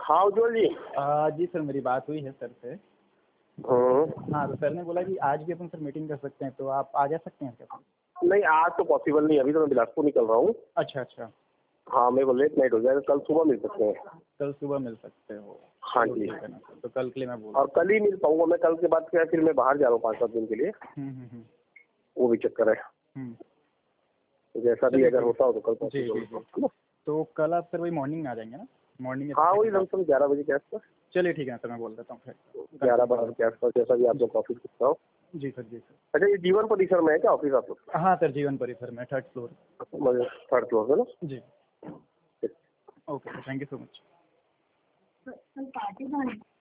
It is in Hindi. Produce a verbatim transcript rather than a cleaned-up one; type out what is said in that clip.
हाँ उज्ज्वल जी। आ, जी सर, मेरी बात हुई है सर से। हम्म। हाँ, तो सर ने बोला कि आज भी अपन सर मीटिंग कर सकते हैं, तो आप आ जा सकते हैं क्या? नहीं आज तो पॉसिबल नहीं, अभी तो मैं बिलासपुर निकल रहा हूँ। अच्छा अच्छा। हाँ मेरे को लेट नाइट हो जाएगा, कल सुबह मिल सकते हैं। कल सुबह मिल सकते हो? हाँ चलो जी। ठीक है ना सर, तो कल के लिए मैं बोल और कल ही मिल पाऊंगा मैं, कल के बाद क्या फिर मैं बाहर जा रहा हूँ पाँच सात दिन के लिए, हम्म हम्म हम्म वो भी चक्कर है। हम्म। तो जैसा भी चलिए अगर ठीक होता हो तो कल है। जी पॉसिबल जी जी। है ना। तो कल आप सर वही मॉर्निंग में आ जाएंगे ना? मॉर्निंग हाँ में वही लमसम ग्यारह बजे के आसपास। चलिए ठीक है सर, मैं बोल देता हूँ फिर। ग्यारह बारह के आसपास जैसा भी आप लोग ऑफिस सकता हो। जी सर, जी सर। अच्छा ये जीवन परिसर में है क्या ऑफिस आप लोग? हाँ सर, जीवन परिसर में, थर्ड फ्लोर। थर्ड फ्लोर है ना? जी। Okay, thank you so much.